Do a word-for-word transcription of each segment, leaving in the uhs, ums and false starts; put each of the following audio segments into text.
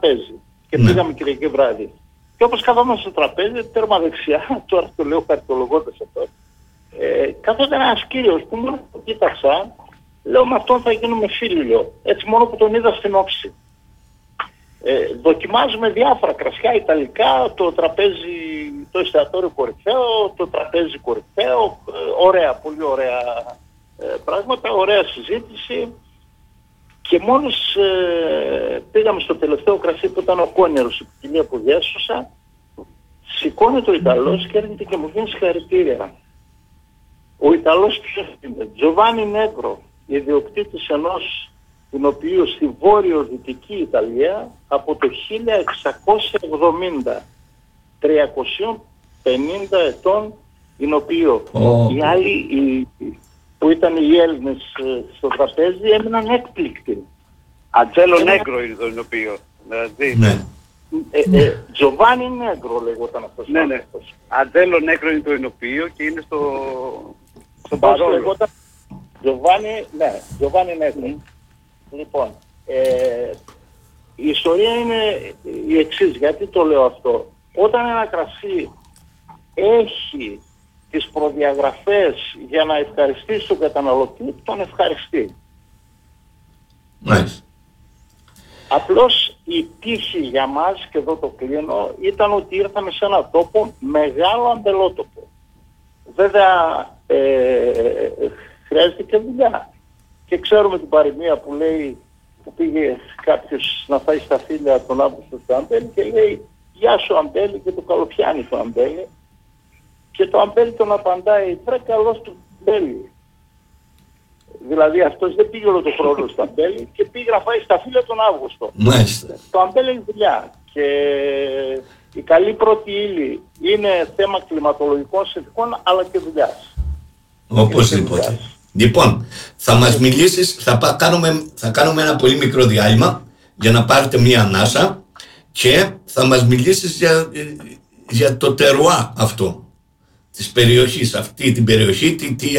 τραπέζι και ναι. πήγαμε Κυριακή βράδυ. Και όπως καθόμαστε στο τραπέζι, τέρμα δεξιά, τώρα το λέω χαριτολογώντας αυτό, ε, κάθεται ένας κύριος που μόνο το κοίταξα, λέω με αυτόν θα γίνουμε φίλοι, λέω, έτσι μόνο που τον είδα στην όψη. Ε, δοκιμάζουμε διάφορα κρασιά ιταλικά, το τραπέζι, το εστιατόριο κορυφαίο, το τραπέζι κορυφαίο, ε, ωραία, πολύ ωραία ε, πράγματα, ωραία συζήτηση. Και μόλις ε, πήγαμε στο τελευταίο κρασί που ήταν ο Κόνιερος, η ποικιλία που διέσωσα, σηκώνεται ο Ιταλός και έρχεται και μου δίνει συγχαρητήρια. Ο Ιταλός ποιος είναι? Τζοβάνι Νέγκρο, ιδιοκτήτης ενός εινοποιείου στη βόρειο-δυτική Ιταλία από το χίλια εξακόσια εβδομήντα, τριακόσια πενήντα ετών εινοποιείο. Oh. Οι άλλοι, οι, που ήταν οι Έλληνες στο τραπέζι, έμειναν έκπληκτοι. Ατζέλο Νέγκρο είναι το εινοποιείο. Δηλαδή. Ναι. Ε, ε, Τζοβάνι Νέγκρο λέγονταν αυτός. Ναι, ναι. Ατζέλο Νέγκρο είναι το εινοποιείο και είναι στο, στο Παρόλο. Τζοβάνι, ναι, Τζοβάνι Νέγκρο. Mm. Λοιπόν, ε, η ιστορία είναι η εξής. Γιατί το λέω αυτό? Όταν ένα κρασί έχει τις προδιαγραφές για να ευχαριστήσει τον καταναλωτή, τον ευχαριστεί. Nice. Απλώς η τύχη για μας, και εδώ το κλείνω, ήταν ότι ήρθαμε σε έναν τόπο μεγάλο αμπελότοπο. Βέβαια ε, χρειάζεται και δουλειά. Και ξέρουμε την παροιμία που λέει, που πήγε κάποιος να φάει στα φίλια τον Αύγουστο στο Αμπέλι και λέει «Γεια σου Αμπέλι» και το καλοφιάνει το Αμπέλι. Και το Αμπέλι τον απαντάει «Βρε καλός του Αμπέλι». Δηλαδή αυτός δεν πήγε όλο το χρόνο στο Αμπέλι και πήγε να φάει στα φίλια τον Αύγουστο. Μάλιστα. Το Αμπέλι έχει δουλειά και η καλή πρώτη ύλη είναι θέμα κλιματολογικών συνθηκών αλλά και δουλειάς. Οπωσδήποτε. Λοιπόν, θα μας μιλήσεις, θα, πά, κάνουμε, θα κάνουμε ένα πολύ μικρό διάλειμμα για να πάρετε μία ανάσα και θα μας μιλήσεις για, για το τερουά αυτό της περιοχής, αυτή την περιοχή, τι, τι,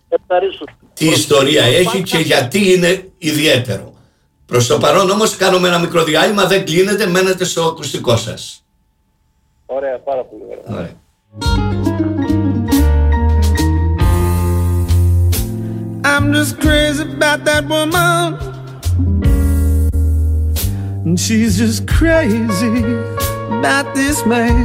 τι ιστορία έχει και γιατί είναι ιδιαίτερο. Προς το παρόν όμως κάνουμε ένα μικρό διάλειμμα, δεν κλείνετε, μένετε στο ακουστικό σας. Ωραία, πάρα πολύ ωραία. Ωραία. I'm just crazy about that woman, and she's just crazy about this man.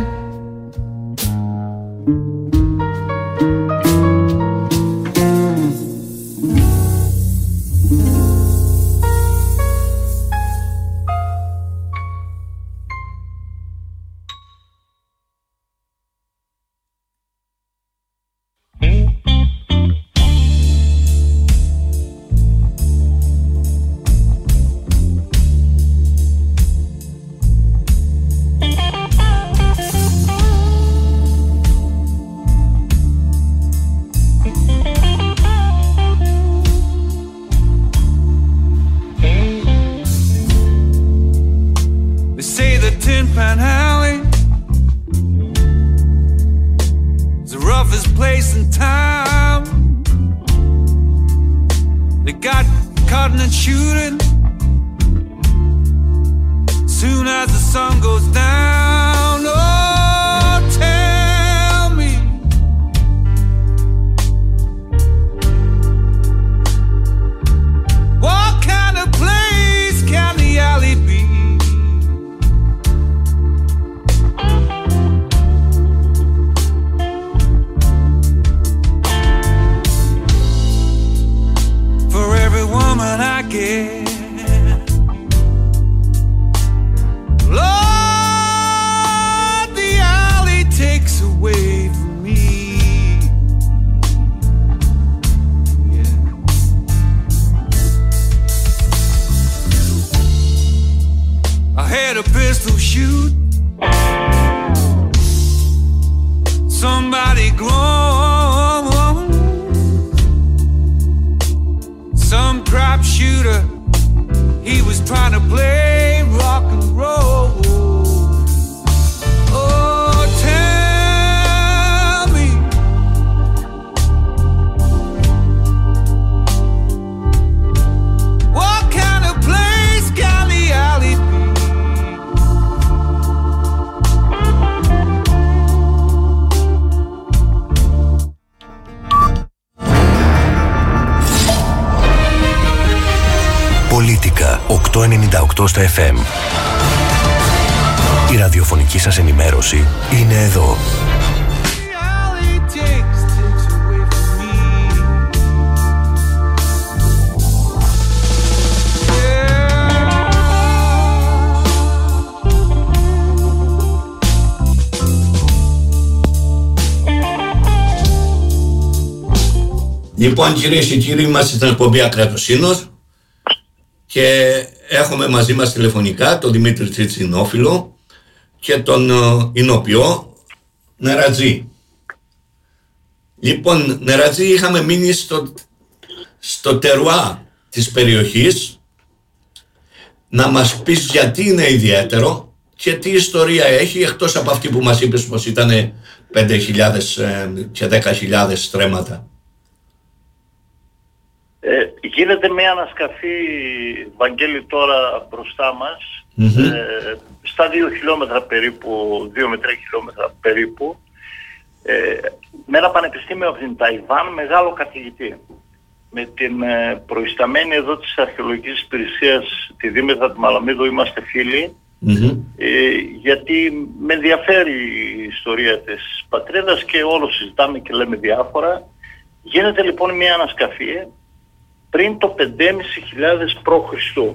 οκτώ ενενήντα οκτώ στο εφ εμ. Η ραδιοφωνική σας ενημέρωση είναι εδώ. Λοιπόν, κυρίες και κύριοι, είμαστε στην εκπομπή Ακρατοσύνος και έχουμε μαζί μας τηλεφωνικά τον Δημήτρη Τσιτσινόφυλλο και τον uh, Ινοποιό Νερατζή. Λοιπόν, Νερατζή, είχαμε μείνει στο, στο τερουά της περιοχής, να μας πεις γιατί είναι ιδιαίτερο και τι ιστορία έχει, εκτός από αυτή που μας είπες πως ήταν πέντε χιλιάδες και δέκα χιλιάδες στρέμματα. Ε, γίνεται μια ανασκαφή, Βαγγέλη, τώρα μπροστά μας, mm-hmm. ε, στα δύο χιλιόμετρα περίπου, δύο με τρία χιλιόμετρα περίπου, ε, με ένα πανεπιστήμιο από την Ταϊβάν, μεγάλο καθηγητή. Με την ε, προϊσταμένη εδώ της Αρχαιολογικής Υπηρεσίας, τη Δήμητρα του Μαλαμίδου, είμαστε φίλοι, mm-hmm. ε, γιατί με ενδιαφέρει η ιστορία της πατρίδας και όλο συζητάμε και λέμε διάφορα. Γίνεται λοιπόν μια ανασκαφή πριν το πέντε χιλιάδες π.Χ.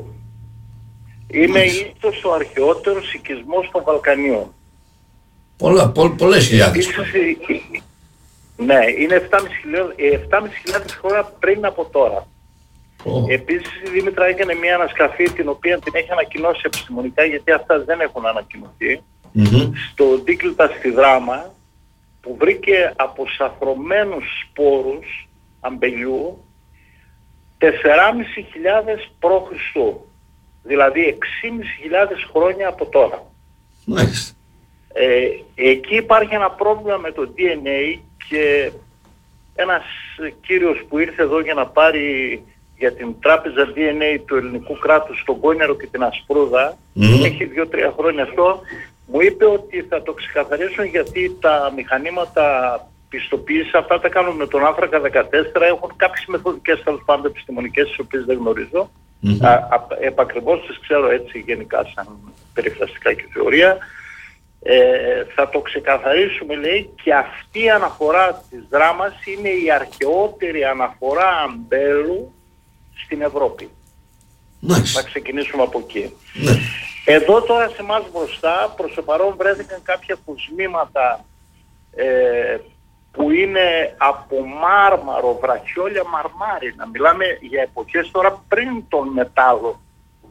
Είναι ίσως ο αρχαιότερος οικισμός των Βαλκανίων. Πολλά, πο, πολλές χιλιάδες. Ναι, είναι επτά χιλιάδες χρόνια πριν από τώρα. Oh. Επίσης η Δήμητρα έκανε μια ανασκαφή την οποία την έχει ανακοινώσει επιστημονικά, γιατί αυτά δεν έχουν ανακοινωθεί, mm-hmm. στο Ντίκλιτα στη Δράμα, που βρήκε αποσαφρωμένους σπόρους αμπελιού τεσσεράμισι χιλιάδες π.Χ. Δηλαδή έξι χιλιάδες πεντακόσια χρόνια από τώρα. Nice. Ε, εκεί υπάρχει ένα πρόβλημα με το ντι εν έι και ένας κύριος που ήρθε εδώ για να πάρει για την τράπεζα ντι εν έι του ελληνικού κράτους στον Κόνιαρο και την Ασπρούδα, mm-hmm. έχει δύο τρία χρόνια αυτό, μου είπε ότι θα το ξεκαθαρίσουν γιατί τα μηχανήματα πιστοποίηση αυτά τα κάνουν με τον άνθρακα δεκατέσσερα, έχουν κάποιες μεθοδικές τέλος πάντων επιστημονικές, τις οποίες δεν γνωρίζω. Mm-hmm. Α, α, επακριβώς τις ξέρω έτσι γενικά σαν περιφραστικά και θεωρία. Ε, θα το ξεκαθαρίσουμε, λέει, και αυτή η αναφορά της Δράμας είναι η αρχαιότερη αναφορά αμπέλου στην Ευρώπη. Nice. Θα ξεκινήσουμε από εκεί. Ναι. Εδώ τώρα σε εμάς μπροστά προς το παρόν βρέθηκαν κάποια κουσμήματα ε, που είναι από μάρμαρο, βραχιόλια μαρμάρινα. Μιλάμε για εποχές τώρα πριν τον μετάλλο.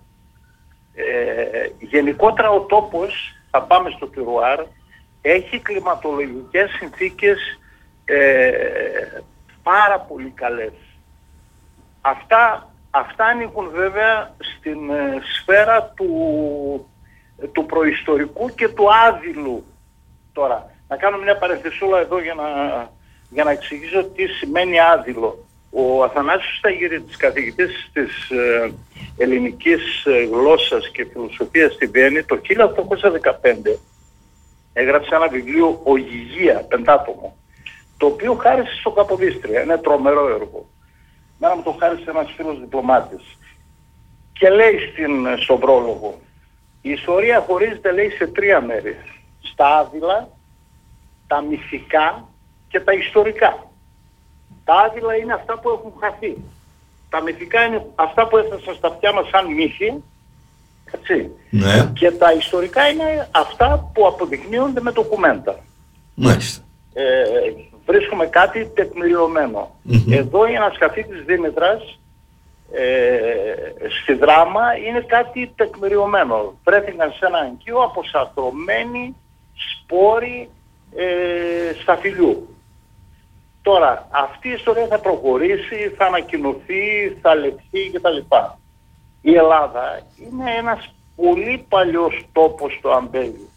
Ε, γενικότερα ο τόπος, θα πάμε στο τυρουάρ, έχει κλιματολογικές συνθήκες ε, πάρα πολύ καλές. Αυτά, αυτά ανήκουν βέβαια στην ε, σφαίρα του, του προϊστορικού και του άδειλου. Τώρα, να κάνω μια παρενθεσούλα εδώ για να, για να εξηγήσω τι σημαίνει άδειλο. Ο Αθανάσιος Σταγυρίτης, καθηγητής της ε, ελληνικής ε, γλώσσας και φιλοσοφίας στη Βιέννη, το χίλια οκτακόσια δεκαπέντε έγραψε ένα βιβλίο «Ογυγία», πεντάτομο, το οποίο χάρισε στον Καποδίστρια. Είναι τρομερό έργο. Μένα μου το χάρισε ένας φίλος διπλωμάτης. Και λέει στην, στον πρόλογο, η ιστορία χωρίζεται, λέει, σε τρία μέρη. Στα άδειλα, τα μυθικά και τα ιστορικά. Τα άδειλα είναι αυτά που έχουν χαθεί. Τα μυθικά είναι αυτά που έφτασαν στα αυτιά μας σαν μύθοι. Έτσι. Ναι. Και τα ιστορικά είναι αυτά που αποδεικνύονται με ντοκουμέντα. Μάλιστα. Ε, βρίσκουμε κάτι τεκμηριωμένο. Mm-hmm. Εδώ η ανασκαφή της Δήμητρας ε, στη Δράμα είναι κάτι τεκμηριωμένο. Βρέθηκαν σε ένα εγκείο αποσαφρωμένοι σπόροι ε, σταφυλιού. Τώρα, αυτή η ιστορία θα προχωρήσει, θα ανακοινωθεί, θα λεχθεί κτλ. Η Ελλάδα είναι ένας πολύ παλιός τόπος στο αμπέλι.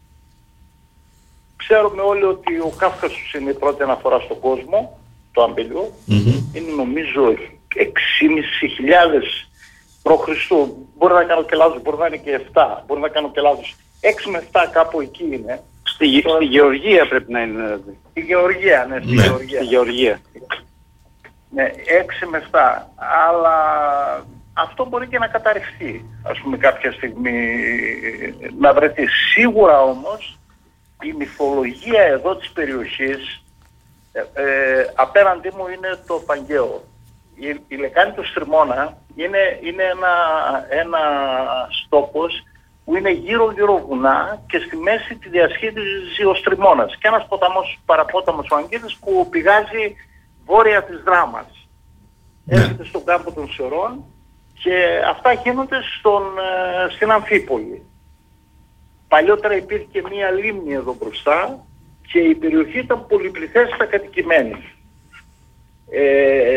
Ξέρουμε όλοι ότι ο Κάφκασος είναι η πρώτη αναφορά στον κόσμο, το αμπελιό. Mm-hmm. Είναι νομίζω έξι χιλιάδες π.Χ. Μπορεί να κάνω και λάθος, μπορεί να είναι και επτά, μπορεί να κάνω και λάθος. έξι με επτά κάπου εκεί είναι. Στη, Τώρα, στη Γεωργία πρέπει να είναι δηλαδή. Στη Γεωργία, ναι, στη ναι, Γεωργία. Στη Γεωργία. Ναι, έξι με επτά. Αλλά αυτό μπορεί και να καταρριφθεί, ας πούμε, κάποια στιγμή να βρεθεί. Σίγουρα όμως η μυθολογία εδώ της περιοχής ε, ε, απέναντί μου είναι το Παγκαίο. Η, η λεκάνη του Στριμώνα είναι, είναι ένα, ένα στόπος που είναι γύρω γύρω βουνά και στη μέση τη διασχίζει ο Στριμώνας και ένας ποταμός, παραπόταμος ο Αγγίδης, που πηγάζει βόρεια της Δράμας. Ναι. Έρχεται στον κάμπο των Σερών και αυτά γίνονται στον, στην Αμφίπολη. Παλιότερα υπήρχε μία λίμνη εδώ μπροστά και η περιοχή ήταν πολυπληθέστατα κατοικημένη. Ε,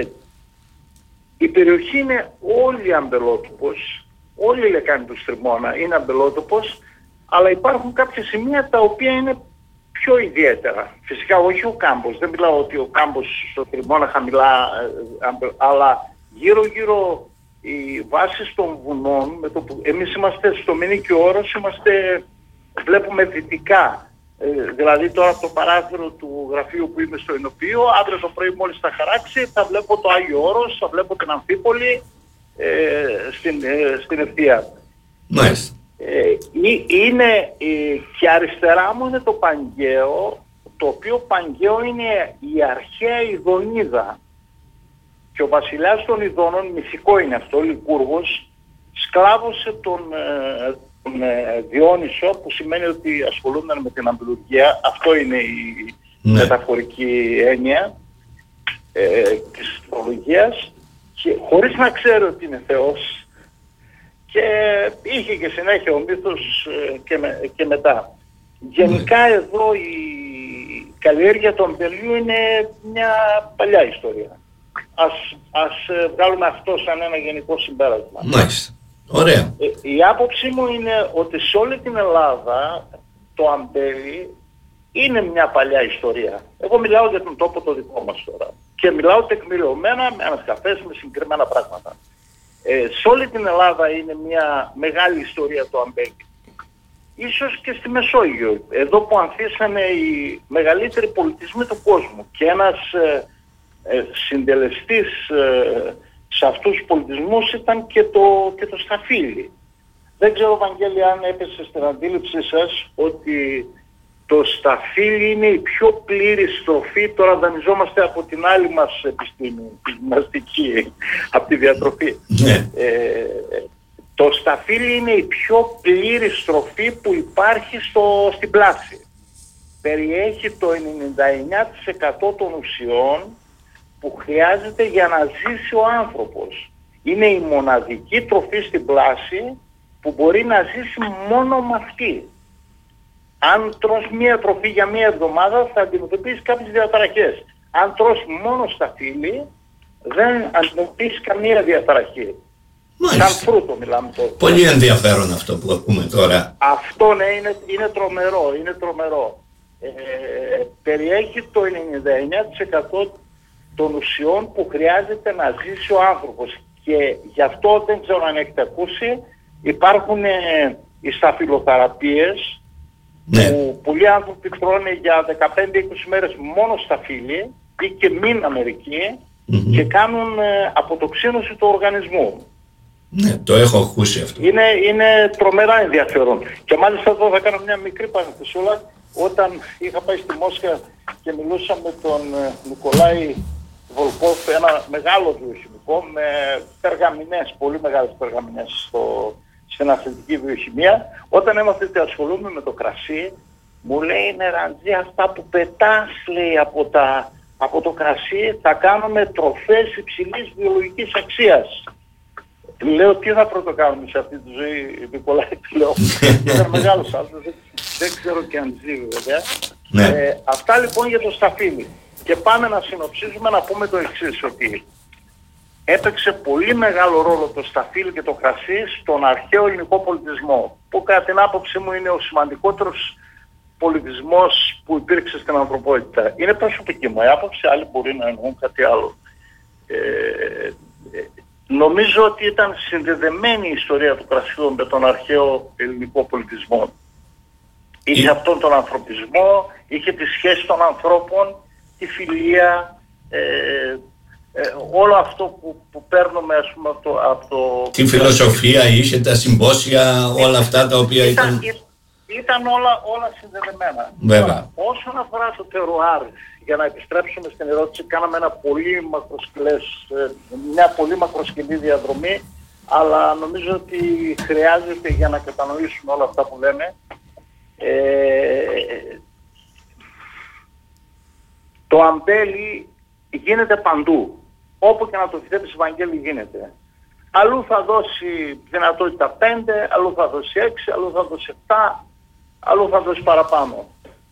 η περιοχή είναι όλη αμπελότοπος, όλη η λεκάνη του Στριμώνα είναι αμπελότοπος, αλλά υπάρχουν κάποια σημεία τα οποία είναι πιο ιδιαίτερα. Φυσικά όχι ο κάμπος, δεν μιλάω ότι ο κάμπος στο Στριμώνα χαμηλά, αλλά γύρω γύρω οι βάσεις των βουνών, με το που εμείς είμαστε στο Μηνίκιο Όρος, είμαστε, βλέπουμε δυτικά. Ε, δηλαδή τώρα από το παράθυρο του γραφείου που είμαι στο Ινωπείο, αύριο το πρωί μόλις θα χαράξει, θα βλέπω το Άγιο Όρος, θα βλέπω την Αμφίπολη ε, στην, ε, στην ευθεία. Μάλιστα. Ε, είναι, ε, και αριστερά μου είναι το Παγκαίο, το οποίο Παγκαίο είναι η αρχαία Ιδονίδα. Και ο βασιλιάς των Ιδώνων, μυθικό είναι αυτό, Λικούργος, σκλάβωσε τον, ε, τον ε, Διόνυσο, που σημαίνει ότι ασχολούνταν με την αμπελουργία. Αυτό είναι η ναι. μεταφορική έννοια ε, της ηθολογίας, και χωρίς να ξέρει ότι είναι Θεός, και είχε και συνέχεια ο μύθος ε, και, με, και μετά. Γενικά ναι. εδώ η καλλιέργεια των αμπελιού είναι μια παλιά ιστορία. Ας, ας βγάλουμε αυτό σαν ένα γενικό συμπέρασμα. Μάλιστα. Ωραία. Ε, η άποψή μου είναι ότι σε όλη την Ελλάδα το αμπέλι είναι μια παλιά ιστορία. Εγώ μιλάω για τον τόπο το δικό μας τώρα. Και μιλάω τεκμηριωμένα, με ανασκαφές, με συγκεκριμένα πράγματα. Ε, σε όλη την Ελλάδα είναι μια μεγάλη ιστορία το αμπέλι. Ίσως και στη Μεσόγειο, εδώ που ανθίσανε οι μεγαλύτεροι πολιτισμοί του κόσμου. Και ένας ε, ε, συντελεστής ε, σε αυτούς τους πολιτισμούς ήταν και το, και το σταφύλι. Δεν ξέρω, Βαγγέλη, αν έπεσε στην αντίληψή σας ότι το σταφύλι είναι η πιο πλήρη στροφή. Τώρα δανειζόμαστε από την άλλη μας επιστήμη, τη γυμναστική, από τη διατροφή. Ναι. Ε, το σταφύλι είναι η πιο πλήρη στροφή που υπάρχει στο, στην πλάση. Περιέχει το ενενήντα εννέα τοις εκατό των ουσιών που χρειάζεται για να ζήσει ο άνθρωπος. Είναι η μοναδική τροφή στην πλάση που μπορεί να ζήσει μόνο με αυτή. Αν τρως μία τροφή για μία εβδομάδα θα αντιμετωπίσεις κάποιες διαταραχές. Αν τρως μόνο σταφύλι δεν αντιμετωπίσεις καμία διαταραχή. Μάλιστα. Σαν φρούτο μιλάμε τώρα. Πολύ ενδιαφέρον αυτό που ακούμε τώρα. Αυτό ναι, είναι, είναι τρομερό, είναι τρομερό. Ε, περιέχει το ενενήντα εννέα τοις εκατό των ουσιών που χρειάζεται να ζήσει ο άνθρωπος. Και γι' αυτό δεν ξέρω αν έχετε ακούσει, υπάρχουν ε, οι σταφυλοθεραπείες, ναι. που πολλοί άνθρωποι τρώνε για δεκαπέντε με είκοσι μέρες μόνο σταφύλι ή και μήνα μερικοί mm-hmm. και κάνουν ε, αποτοξίνωση του οργανισμού. Ναι, το έχω ακούσει αυτό. Είναι, είναι τρομερά ενδιαφέρον. Και μάλιστα εδώ θα κάνω μια μικρή παρενθεσούλα. Όταν είχα πάει στη Μόσχα και μιλούσα με τον Νικολάη Βολκόφ, ένα μεγάλο βιοχημικό με περγαμηνές, πολύ μεγάλες περγαμηνές στο, στην αθλητική βιοχημία, όταν έμαθε ότι ασχολούμαι με το κρασί, μου λέει, Νεραντζή, αυτά που πετάς, λέει, από, τα, από το κρασί θα κάνουμε τροφές υψηλής βιολογικής αξίας. Λέω, τι θα πρωτοκάνουμε σε αυτή τη ζωή, Νικολάη, του λέω. Ήταν μεγάλος άνθρωπος, δεν, δεν ξέρω και αν ζει βέβαια. Ναι. Ε, αυτά λοιπόν για το σταφύλι. Και πάμε να συνοψίζουμε, να πούμε το εξής, ότι έπαιξε πολύ μεγάλο ρόλο το σταφύλι και το κρασί στον αρχαίο ελληνικό πολιτισμό, που κατά την άποψή μου είναι ο σημαντικότερος πολιτισμός που υπήρξε στην ανθρωπότητα. Είναι προσωπική μου άποψη, άλλοι μπορεί να εννοούν κάτι άλλο. Ε, ε, νομίζω ότι ήταν συνδεδεμένη η ιστορία του κρασιού με τον αρχαίο ελληνικό πολιτισμό. Είχε αυτόν τον ανθρωπισμό, είχε τη σχέση των ανθρώπων, τη φιλία, ε, Ε, όλο αυτό που, που παίρνουμε, ας πούμε, από το, από το... Τη φιλοσοφία είχε, τα συμπόσια, όλα αυτά τα οποία ήταν... Ήταν, ήταν όλα, όλα συνδεδεμένα. Βέβαια. Όσον αφορά το τερουάρ, για να επιστρέψουμε στην ερώτηση, κάναμε ένα πολύ μακροσκελές, μια πολύ μακροσκελή διαδρομή, αλλά νομίζω ότι χρειάζεται για να κατανοήσουμε όλα αυτά που λέμε. Ε, το αμπέλι γίνεται παντού. Όπου και να το φυτέψει, Βαγγέλη, γίνεται. Αλλού θα δώσει δυνατότητα πέντε, αλλού θα δώσει έξι, αλλού θα δώσει επτά, αλλού θα δώσει παραπάνω.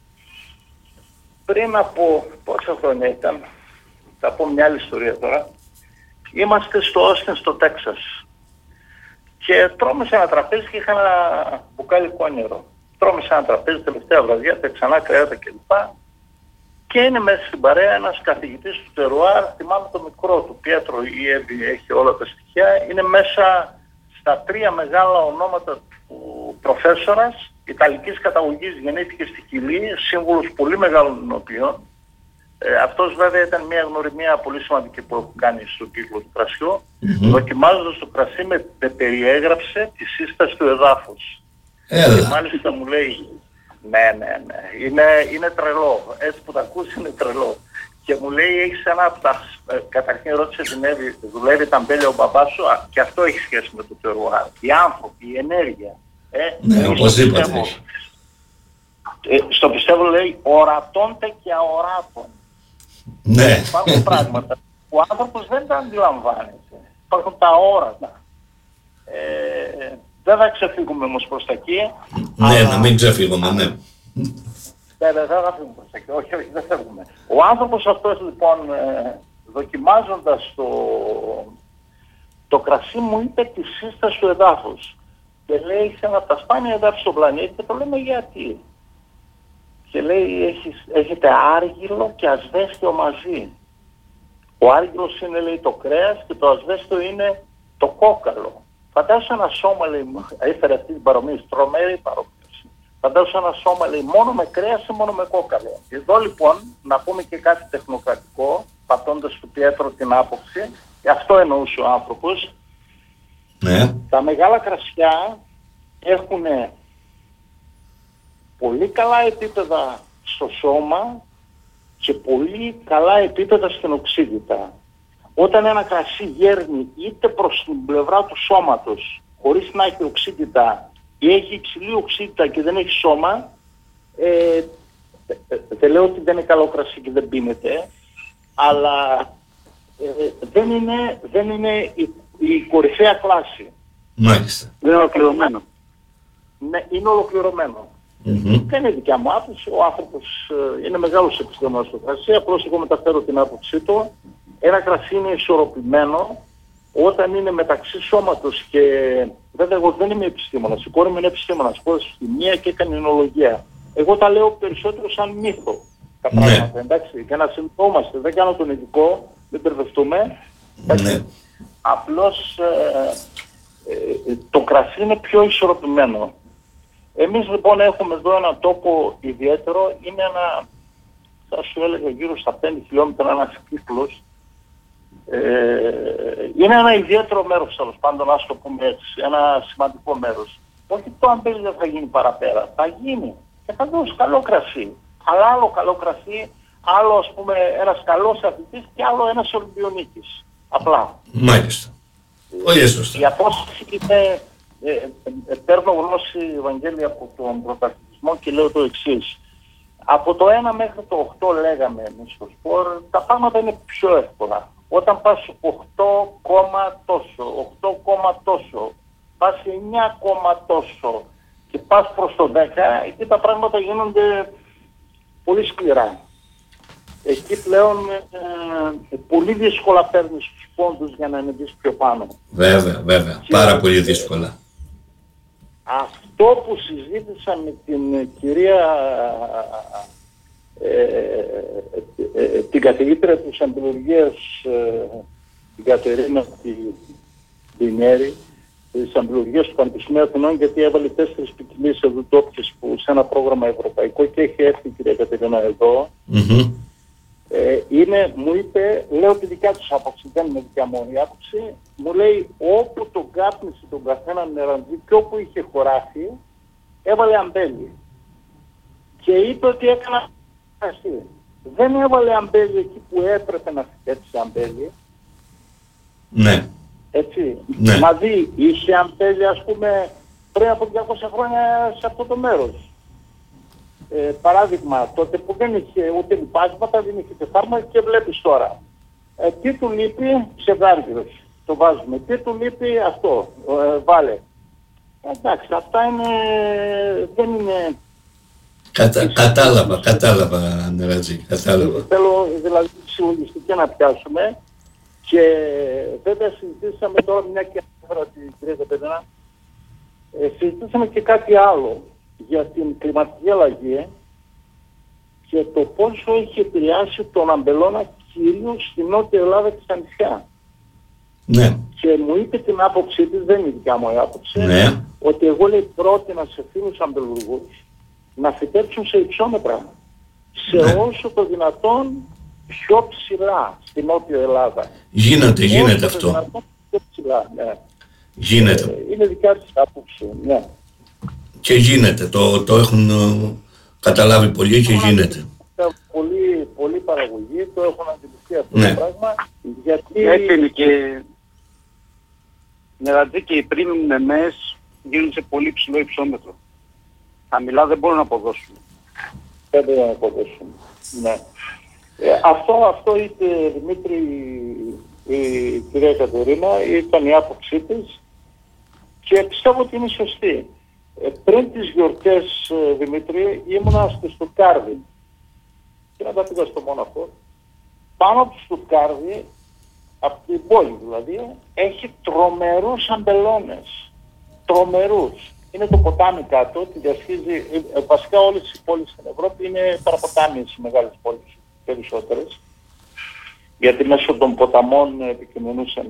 Πριν από πόσα χρόνια ήταν, θα πω μια άλλη ιστορία τώρα, είμαστε στο Όστιν, στο Τέξας. Και τρώμε σε ένα τραπέζι και είχα ένα μπουκάλι κόνιερο. Τρώμε σε ένα τραπέζι, τελευταία βραδιά, τα ξανά κρέατα κλπ. Και είναι μέσα στην παρέα ένας καθηγητής του τερουάρ, θυμάμαι το μικρό του, Πιέτρο ή Εύη, έχει όλα τα στοιχεία. Είναι μέσα στα τρία μεγάλα ονόματα του προφέσορας, Ιταλικής καταγωγής, γεννήθηκε στη Χιλή, σύμβουλος πολύ μεγάλων νοοποιών. Ε, αυτός βέβαια ήταν μια γνωριμία πολύ σημαντική που έχουν κάνει στον κύκλο του κρασιού. Mm-hmm. Δοκιμάζοντας το κρασί με, με περιέγραψε τη σύσταση του εδάφους. Έλα. Και μάλιστα μου λέει, ναι, ναι, ναι, είναι, είναι τρελό. Έτσι που τα ακούσει είναι τρελό. Και μου λέει, έχεις ένα από τα... Ε, καταρχήν ρώτησε την Εύη, δουλεύει τα αμπέλια ο μπαμπάς σου, α, και αυτό έχει σχέση με το τερουάρ. Οι άνθρωποι, η ενέργεια. Ε, ναι, οπωσδήποτε. Ε, στο πιστεύω λέει, ορατώνται και αοράτων. Ναι. Υπάρχουν πράγματα που ο άνθρωπος δεν τα αντιλαμβάνεται. Υπάρχουν τα όρατα. Ε, δεν θα ξεφύγουμε όμως προς τα εκεί. Ναι, αλλά... να μην ξεφύγουμε, ναι. Ναι, δεν θα φύγουμε προς τα εκεί. Όχι, όχι, δεν φεύγουμε. Ο άνθρωπος αυτός λοιπόν, ε, δοκιμάζοντας το, το κρασί μου είπε τη σύσταση του εδάφους. Και λέει, σε ένα από τα σπάνια εδάφη στον πλανήτη, και το λέμε γιατί. Και λέει, έχεις, έχετε άργυλο και ασβέστιο μαζί. Ο άργυλος είναι, λέει, το κρέας και το ασβέστιο είναι το κόκαλο. Φαντάσου ένα σώμα, λέει, έφερε αυτή την παρομοίωση, τρομερή παρομοίωση. Φαντάσου ένα σώμα, λέει, μόνο με κρέας ή μόνο με κόκαλο. Εδώ λοιπόν, να πούμε και κάτι τεχνοκρατικό, πατώντας του Πιέτρο την άποψη, και αυτό εννοούσε ο άνθρωπος. Ναι. Τα μεγάλα κρασιά έχουν πολύ καλά επίπεδα στο σώμα και πολύ καλά επίπεδα στην οξύτητα. Όταν ένα κρασί γέρνει είτε προς την πλευρά του σώματος χωρίς να έχει οξύτητα ή έχει υψηλή οξύτητα και δεν έχει σώμα, ε, δεν λέω ότι δεν είναι καλό κρασί και δεν πίνεται, αλλά ε, δεν είναι, δεν είναι η, η κορυφαία κλάση. Μάλιστα. Δεν είναι ολοκληρωμένο. Ναι, είναι ολοκληρωμένο. Mm-hmm. Δεν είναι δικιά μου άποψη. Ο άνθρωπος ε, είναι μεγάλος επιστήμονας στο κρασί. Απλώς εγώ μεταφέρω την άποψή του. Ένα κρασί είναι ισορροπημένο όταν είναι μεταξύ σώματος και... Βέβαια, εγώ δεν είμαι επιστήμονας. Η κόρη μου είναι επιστήμονας. Πόρεσε στη μία και έκανε εινολογία. Εγώ τα λέω περισσότερο σαν μύθο. Τα πράγματα, εντάξει. Για να συνειδητόμαστε. Δεν κάνω τον ειδικό. Δεν μπερδευτούμε. Ναι. Απλώς ε, ε, το κρασί είναι πιο ισορροπημένο. Εμείς λοιπόν έχουμε εδώ έναν τόπο ιδιαίτερο, είναι ένα, θα σου έλεγα γύρω στα πέντε χιλιόμετρα ένας κύκλος. Ε, είναι ένα ιδιαίτερο μέρος, τέλος πάντων, ας το πούμε έτσι, ένα σημαντικό μέρος. Όχι το αμπέλι δεν θα γίνει παραπέρα, θα γίνει και θα δώσει καλό κρασί. Αλλά άλλο καλό κρασί, άλλο ας πούμε ένας καλός αθλητής και άλλο ένας Ολυμπιονίκης. Απλά. Μάλιστα. Πολύ σωστά. Η απόσταση είναι... Ε, ε, παίρνω γνώση, Ευαγγέλη, από τον πρωταθλητισμό και λέω το εξής. Από το ένα μέχρι το οκτώ λέγαμε εμείς στο σπορ, τα πράγματα είναι πιο εύκολα. Όταν πας οκτώ κόμμα τόσο, οκτώ κόμμα τόσο, πας εννιά κόμμα τόσο και πας προς το δέκα, εκεί τα πράγματα γίνονται πολύ σκληρά. Εκεί πλέον ε, πολύ δύσκολα παίρνεις τους πόντους για να ανεβείς πιο πάνω. Βέβαια, βέβαια. Και πάρα πολύ δύσκολα. Αυτό που συζήτησα με την κυρία ε, ε, ε, την καθηγήτρια της αμπελουργίας, ε, την Κατερίνα Μπινέρη, της αμπελουργίας του Πανεπιστημίου Αθηνών, γιατί έβαλε τέσσερις ποικιλίες ευρωτόπιες που σε ένα πρόγραμμα ευρωπαϊκό και έχει έρθει η κυρία Κατερίνα εδώ. Mm-hmm. Ε, είναι, μου είπε, λέω τη δικιά τους άποψη, δεν είναι δικιά μου η άποψη, μου λέει όπου τον κάπνισε τον καθένα νεραντζή και όπου είχε χωράφι, έβαλε αμπέλι. Και είπε ότι έκανα εσύ. Δεν έβαλε αμπέλι εκεί που έπρεπε να φυτέψει αμπέλι. Ναι. Έτσι. Ναι. Δηλαδή είχε αμπέλι, ας πούμε, πριν από διακόσια χρόνια σε αυτό το μέρος. Ε, παράδειγμα, τότε που δεν είχε ούτε λιπάσματα, δεν είχε τεφάρμα και βλέπεις τώρα. Ε, τι του λείπει, ψευδάργυρος. Το βάζουμε. Τι του λείπει, αυτό. Ε, βάλε. Εντάξει, αυτά είναι, δεν είναι... Κατα, κατάλαβα, κατάλαβα, Νερατζή, κατάλαβα. Θέλω δηλαδή τη συλλογιστική να πιάσουμε και βέβαια συζητήσαμε τώρα μια και ανέφερα την κυρία Καπετανά, ε, συζητήσαμε και κάτι άλλο για την κλιματική αλλαγή και το πόσο έχει επηρεάσει τον αμπελώνα κυρίως στην Νότια Ελλάδα και στα νησιά. Ναι. Και μου είπε την άποψή της, δεν είναι η δικιά μου η άποψη, Ναι. ότι εγώ λέει πρότεινα σε φίλους αμπελουργούς να φυτέψουν σε υψόμετρα, σε ναι. όσο το δυνατόν πιο ψηλά στην Νότια Ελλάδα. Γίνεται, γίνεται όσο αυτό. Το δυνατόν πιο ψηλά, ναι. Γίνεται. Ε, είναι δικιά της άποψη, ναι. Και γίνεται, το, το έχουν uh, καταλάβει πολύ και γίνεται. Πολύ, πολύ παραγωγή, το έχουν αντιληφθεί αυτό ναι. το πράγμα. Γιατί... Έτσι είναι και... Νερατζή και οι premium μεμές γίνουν σε πολύ ψηλό υψόμετρο. Χαμηλά δεν μπορούν να αποδώσουν. Δεν μπορούν να αποδώσουν. Ναι. Ε, αυτό, αυτό είπε Δημήτρη, η κυρία Κατερίνα, ήταν η άποψή της και πιστεύω ότι είναι σωστή. Ε, πριν τις γιορτές, Δημήτρη, ήμουνα στο Στουτκάρδι και μετά πήγα στο Μόναχο. Πάνω από το Στουτκάρδι, από την πόλη δηλαδή, έχει τρομερούς αμπελώνες. Τρομερούς. Είναι το ποτάμι κάτω, τη διασχίζει, ε, βασικά όλες οι πόλεις στην Ευρώπη είναι παραποτάμιες οι μεγάλες πόλεις, περισσότερες. Γιατί μέσω των ποταμών επικοινωνούσαν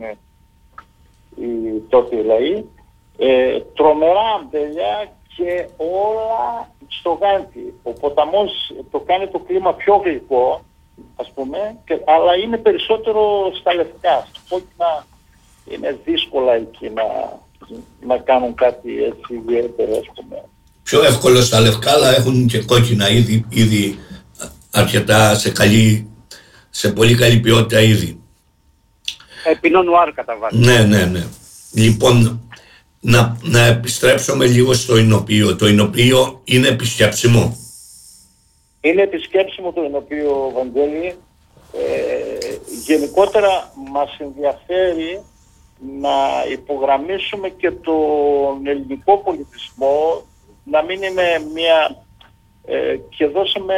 οι τότε οι λαοί. Ε, τρομερά αμπέλια και όλα στο γάντι. Ο ποταμός το κάνει το κλίμα πιο γλυκό, ας πούμε, και, αλλά είναι περισσότερο στα λευκά. Στα κόκκινα είναι δύσκολα εκεί να, να κάνουν κάτι έτσι ιδιαίτερο, ας πούμε. Πιο εύκολο στα λευκά, αλλά έχουν και κόκκινα ήδη, ήδη αρκετά σε, καλή, σε πολύ καλή ποιότητα ήδη. Επινό νουάρ κατά βάση. Ναι, ναι, ναι. Λοιπόν, να, να επιστρέψουμε λίγο στο εινοποιείο. Το εινοποιείο είναι επισκέψιμο. Είναι επισκέψιμο το εινοποιείο, Βαγγέλη. Ε, γενικότερα μας ενδιαφέρει να υπογραμμίσουμε και τον ελληνικό πολιτισμό, να μην είναι μια... Ε, και δώσαμε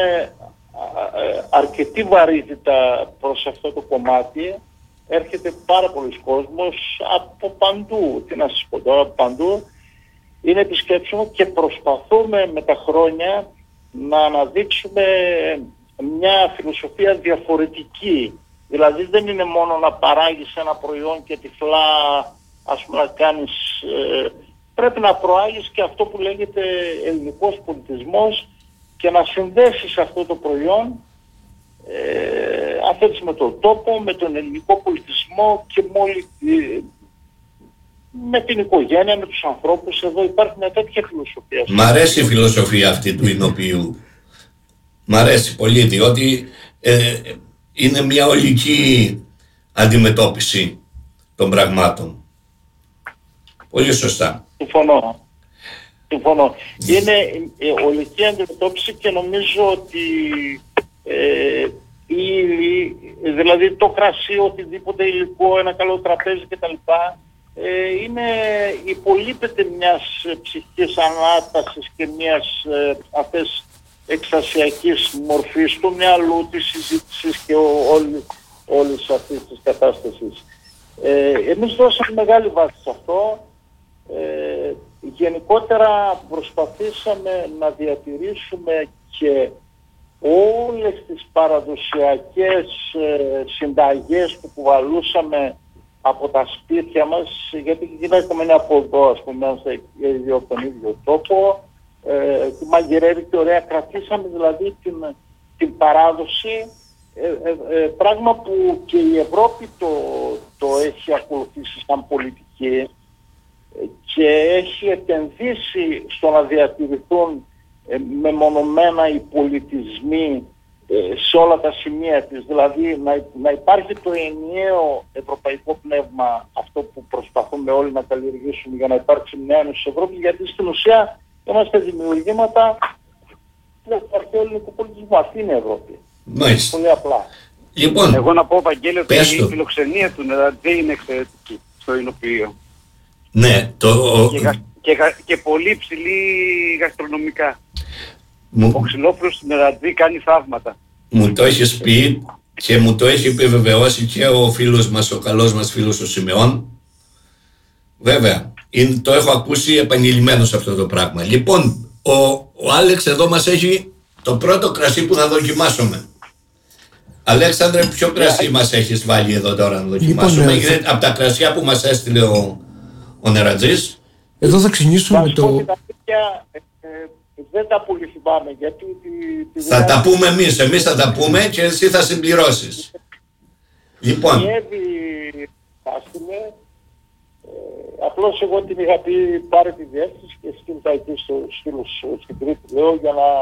ε, αρκετή βαρύτητα προς αυτό το κομμάτι. Έρχεται πάρα πολλοί κόσμος από παντού, τι να σας πω τώρα, από παντού. Είναι επισκέψιμο και προσπαθούμε με τα χρόνια να αναδείξουμε μια φιλοσοφία διαφορετική. Δηλαδή δεν είναι μόνο να παράγεις ένα προϊόν και τυφλά, ας πούμε, να κάνεις... Ε, πρέπει να προάγεις και αυτό που λέγεται ελληνικός πολιτισμός και να συνδέσεις αυτό το προϊόν ε, αν θέλεις με τον τόπο, με τον ελληνικό πολιτισμό και με, όλη, ε, με την οικογένεια, με τους ανθρώπους. Εδώ υπάρχει μια τέτοια φιλοσοφία. Μ' αρέσει η φιλοσοφία αυτή του εινοποιείου. Μ' αρέσει πολύ, διότι ε, είναι μια ολική αντιμετώπιση των πραγμάτων. Πολύ σωστά. Συμφωνώ. Συμφωνώ. Είναι ε, ολική αντιμετώπιση και νομίζω ότι ε, η ύλη, δηλαδή το κρασί, οτιδήποτε υλικό, ένα καλό τραπέζι κτλ. Ε, είναι, υπολείπεται μιας ψυχικής ανάτασης και μιας ε, αυτές εξασιακής μορφής του μυαλού, της συζήτησης και όλη, όλης αυτής της κατάστασης. Ε, εμείς δώσαμε μεγάλη βάση σε αυτό. Ε, γενικότερα προσπαθήσαμε να διατηρήσουμε και όλες τις παραδοσιακές ε, συνταγές που κουβαλούσαμε από τα σπίτια μας, γιατί κοιτάξτε είναι από εδώ, ας πούμε, από τον ίδιο τόπο, ε, τη μαγειρεύει και ωραία, κρατήσαμε δηλαδή την, την παράδοση Ε, ε, ε, πράγμα που και η Ευρώπη το, το έχει ακολουθήσει σαν πολιτική και έχει επενδύσει στο να διατηρηθούν ε, μεμονωμένα οι πολιτισμοί ε, σε όλα τα σημεία της. Δηλαδή να, να υπάρχει το ενιαίο ευρωπαϊκό πνεύμα, αυτό που προσπαθούμε όλοι να καλλιεργήσουμε για να υπάρξει μια ένωση στην Ευρώπη, γιατί στην ουσία είμαστε δημιουργήματα του αρχαίου ελληνικού πολιτισμού. Αυτή είναι η Ευρώπη. Μάλιστα. Πολύ απλά. Λοιπόν, εγώ να πω, Βαγγέλη, ότι πες η το. φιλοξενία του δεν είναι εξαιρετική στο Ηνοποιείο. Ναι, το... Και, γα- και, γα- και πολύ ψηλή γαστρονομικά. Μου... Ο Ξυλόπουλος στην Νεραντζή κάνει θαύματα. Μου το έχεις πει και μου το έχει επιβεβαιώσει και ο φίλος μας, ο καλός μας φίλος ο Σιμεών. Βέβαια, είναι, το έχω ακούσει επανειλημμένος αυτό το πράγμα. Λοιπόν, ο, ο Άλεξ εδώ μας έχει το πρώτο κρασί που θα δοκιμάσουμε. Αλέξανδρε, ποιο κρασί μας έχεις βάλει εδώ τώρα να δοκιμάσουμε? Λοιπόν, Είναι από τα κρασιά που μας έστειλε ο, ο Νερατζής. Εδώ θα ξεκινήσουμε με το... Και τα παιδιά, ε, ε, δεν τα πολύ θυμάμαι, γιατί... Τη, τη Θα τα πούμε εμείς, εμείς θα τα πούμε και εσύ θα συμπληρώσεις. Λοιπόν. Η Εύη άστηλε, ε, απλώς εγώ την είχα πει πάρε τη διεύθυνση και στείλτα εκεί στους φίλους στην Κρήτη, λέω, για να...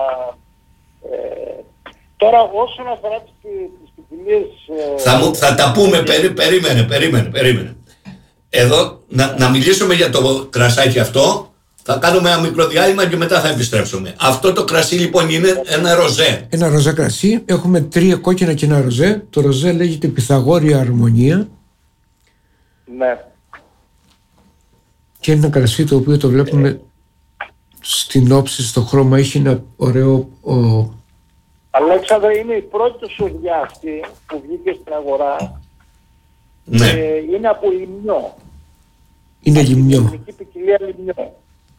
Ε, τώρα όσον αφορά τις, τις ποικιλίες... Ε, θα, μου, θα τα πούμε, περί, περίμενε, περίμενε, περίμενε. Εδώ να, να μιλήσουμε για το κρασάκι αυτό. Θα κάνουμε ένα μικρό διάλειμμα και μετά θα επιστρέψουμε. Αυτό το κρασί λοιπόν είναι ένα ροζέ. Ένα ροζέ κρασί. Έχουμε τρία κόκκινα και ένα ροζέ. Το ροζέ λέγεται Πυθαγόρια Αρμονία. Ναι. Και είναι ένα κρασί το οποίο το βλέπουμε στην όψη, στο χρώμα. Έχει ένα ωραίο... Ο... Αλέξανδρε, είναι η πρώτη σοδιά αυτή που βγήκε στην αγορά. Ναι. Ε, είναι από λιμνιό. Είναι λιμνιό. Είναι ελληνική ποικιλία λιμνιό.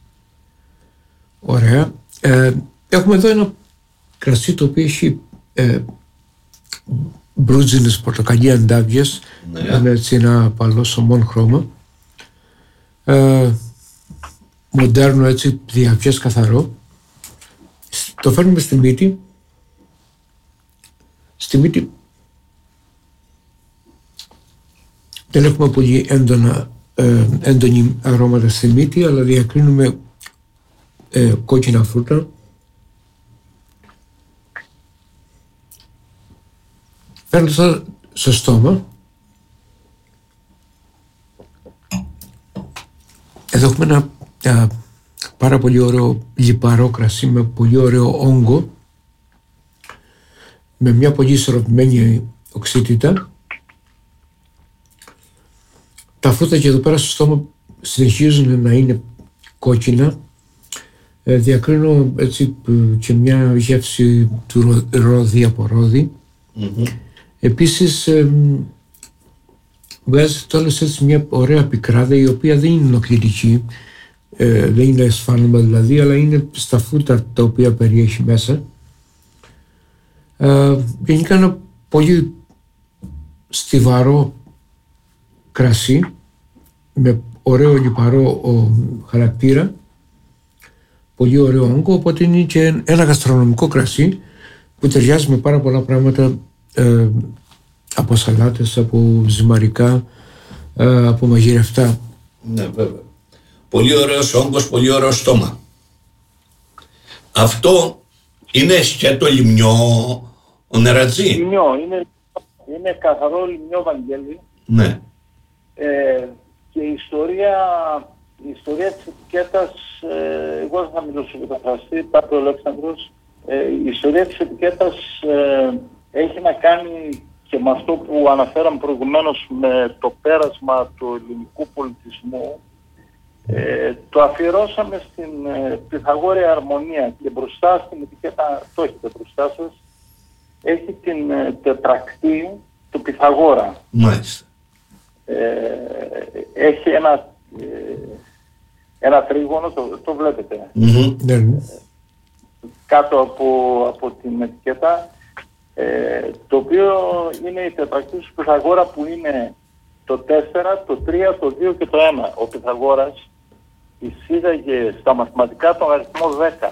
Ωραία. Ε, έχουμε εδώ ένα κρασί το οποίο έχει ε, μπρούτζινες πορτοκαλί αντάβιες, Ναι. με έτσι ένα παλό σωμόν χρώμα. Ε, μοντέρνο, έτσι, διαβιές καθαρό. Το φέρνουμε στη μύτη. Στη μύτη δεν έχουμε πολύ έντονα, ε, έντονη αρώματα στη μύτη, αλλά διακρίνουμε ε, κόκκινα φρούτα. Φέρνω τώρα στο στόμα. Εδώ έχουμε ένα α, πάρα πολύ ωραίο λιπαρό κρασί με πολύ ωραίο όγκο, με μια πολύ ισορροπημένη οξύτητα. Τα φρούτα και εδώ πέρα στο στόμα συνεχίζουν να είναι κόκκινα. Ε, διακρίνω έτσι και μια γεύση του ρόδι από ρόδι. Mm-hmm. Επίσης ε, βγάζει τέλος έτσι μια ωραία πικράδα, η οποία δεν είναι ενοχλητική, ε, δεν είναι εσφάλμα δηλαδή, αλλά είναι στα φρούτα τα οποία περιέχει μέσα. Ε, γενικά ένα πολύ στιβαρό κρασί με ωραίο λιπαρό ο, χαρακτήρα, πολύ ωραίο όγκο, οπότε είναι και ένα γαστρονομικό κρασί που ταιριάζει με πάρα πολλά πράγματα, ε, από σαλάτες, από ζυμαρικά, ε, από μαγειρευτά. Ναι, βέβαια. Πολύ ωραίος όγκος, πολύ ωραίο στόμα. Αυτό είναι σκέτο λιμνιό ο Νερατζή. Λιμνιό, είναι, είναι καθαρό λιμνιό, Βαγγέλη. Ναι. Ε, και η ιστορία, η ιστορία της ετικέτας, ε, εγώ δεν θα μιλήσω για το φραστή, υπάρχει ο Αλέξανδρος, ε, η ιστορία της ετικέτας ε, έχει να κάνει και με αυτό που αναφέραμε προηγουμένως, με το πέρασμα του ελληνικού πολιτισμού. Ε, το αφιερώσαμε στην ε, Πυθαγόρια Αρμονία και μπροστά στην ετικέτα, το έχετε μπροστά σας, έχει την ε, τετρακτή του Πυθαγόρα. Μάλιστα. Ε, έχει ένα, ε, ένα τρίγωνο, το, το βλέπετε, Mm-hmm. Ναι. κάτω από, από την ετικέτα, ε, το οποίο είναι η τετρακτή του Πυθαγόρα, που είναι το τέσσερα, το τρία, το δύο και το ένα. Ο Πυθαγόρας εισήγαγε στα μαθηματικά τον αριθμό δέκα.